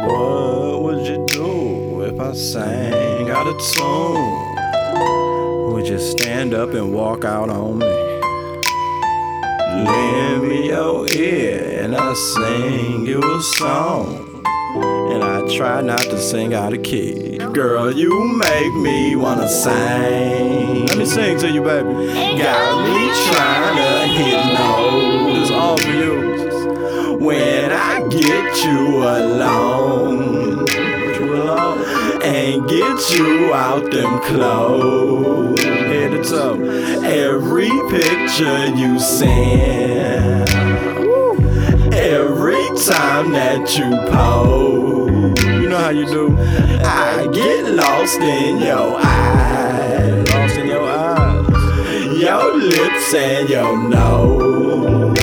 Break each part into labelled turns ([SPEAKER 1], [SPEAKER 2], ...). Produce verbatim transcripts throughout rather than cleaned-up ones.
[SPEAKER 1] What would you do if I sang out of tune? Would you stand up and walk out on me? Lend me your ear and I'll sing you a song. And I try not to sing out of key. Girl, you make me wanna sing. Let me sing to you, baby. Got me trying to hit notes. It's all for you. When I get you alone, you alone, and get you out them clothes, head to toe. Every picture you send, every time that you pose, you know how you do. I get lost in your eyes, lost in your eyes, your lips and your nose.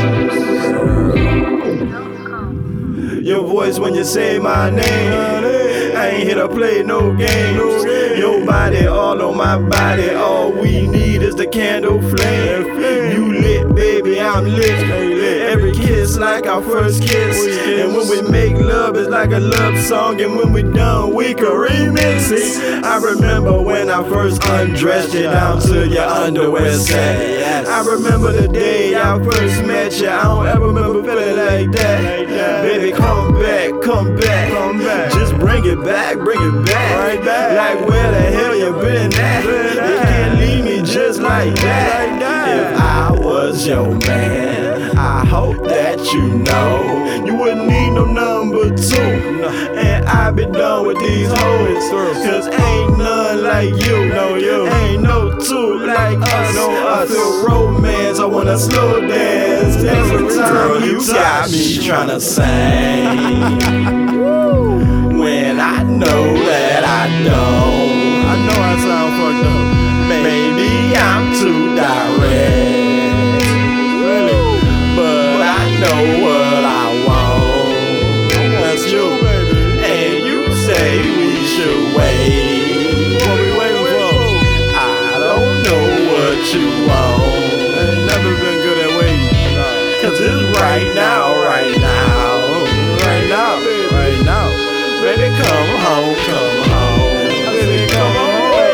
[SPEAKER 1] Your voice when you say my name, I ain't here to play no games. Your body all on my body, all we need is the candle flame. You lit, baby, I'm lit. Every kiss like our first kiss. And when we make love, it's like a love song. And when we done, we can remix it. I remember when I first undressed you down to your underwear set. I remember the day I first met you. I don't ever remember feeling like that. Baby, come back, come back, come back. Just bring it back, bring it back. Right back. Like where the hell you been at? You can't leave me just like that. If I was your man, I hope that you know you wouldn't need no number two. And I be done with these hoes, cause ain't none like you. No, you ain't no two like us. No, I feel romance, I wanna slow dance. Every time you got me tryna sing, when I know that I don't. I know I sound fucked up. Maybe I'm too direct, really, but I know what I want. That's you, baby. And you say we should wait. What we waiting for? I don't know what you want. Ain't never been good at waiting. Cause it's right now, right now, right now, right now. Baby, come home, come home. Baby, come home.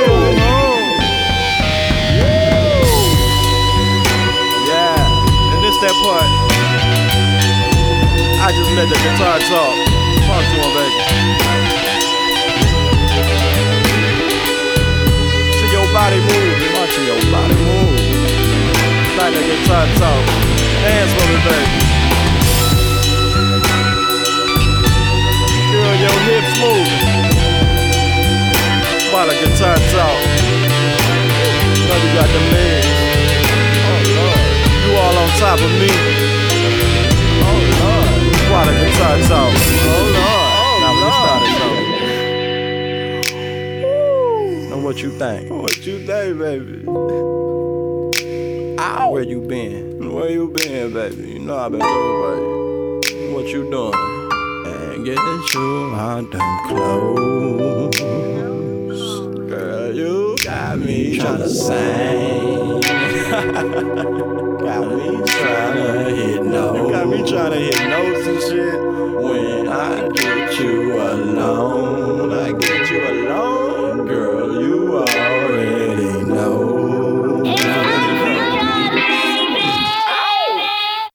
[SPEAKER 1] That part, I just let the guitar talk. Talk to him, baby. See your body move, watching your body move. Like the guitar talk. Dance for me, baby. Girl, your hips move while the guitar talk. You know you got the legs. All on top of me. Oh Lord, why the guitar talk? Oh Lord, now we started talking. Now what you think? What you think, baby? Ow. Where you been? Where you been, baby? You know I've been looking for you. What you doing? And getting you out them clothes. Girl, you got me tryna sing. Got me tryna hit notes. You got me tryna hit notes.